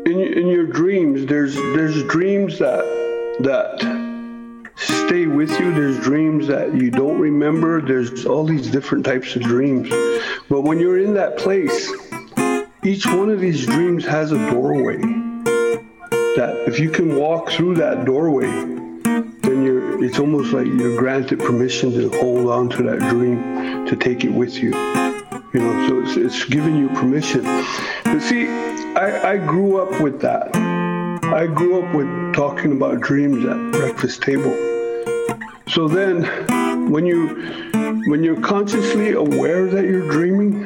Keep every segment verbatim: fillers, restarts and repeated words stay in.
in in your dreams, there's there's dreams that that stay with you. There's dreams that you don't remember. There's all these different types of dreams. But when you're in that place, each one of these dreams has a doorway. That if you can walk through that doorway, then you're. It's almost like you're granted permission to hold on to that dream, to take it with you. You know, so it's, it's giving you permission. But see, I, I grew up with that. I grew up with talking about dreams at breakfast table. So then, when you when you're consciously aware that you're dreaming,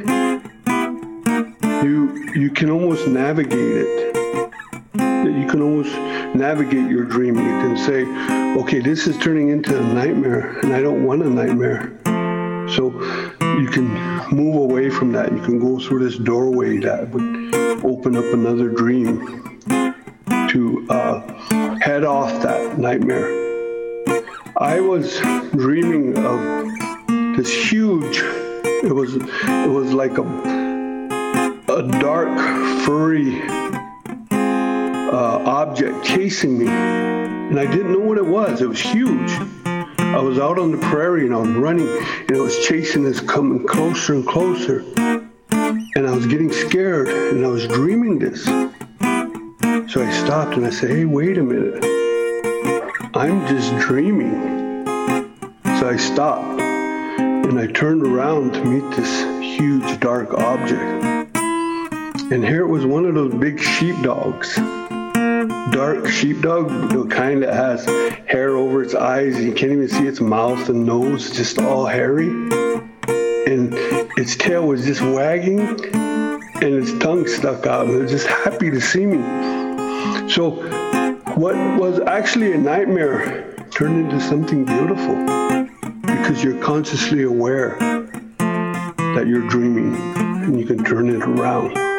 you you can almost navigate it. You can almost navigate your dream. You can say, okay, this is turning into a nightmare, and I don't want a nightmare. So you can move away from that. You can go through this doorway that would open up another dream to uh, head off that nightmare. I was dreaming of this huge, it was it was like a, a dark, furry uh, object chasing me. And I didn't know what it was. It was huge. I was out on the prairie and I was running and it was chasing us, coming closer and closer. And I was getting scared and I was dreaming this. So I stopped and I said, hey, wait a minute. I'm just dreaming. So I stopped and I turned around to meet this huge dark object. And here it was one of those big sheepdogs. Dark sheepdog, the kind that has hair over its eyes. You can't even see its mouth and nose, just all hairy. And its tail was just wagging and its tongue stuck out. And it was just happy to see me. So what was actually a nightmare turned into something beautiful because you're consciously aware that you're dreaming and you can turn it around.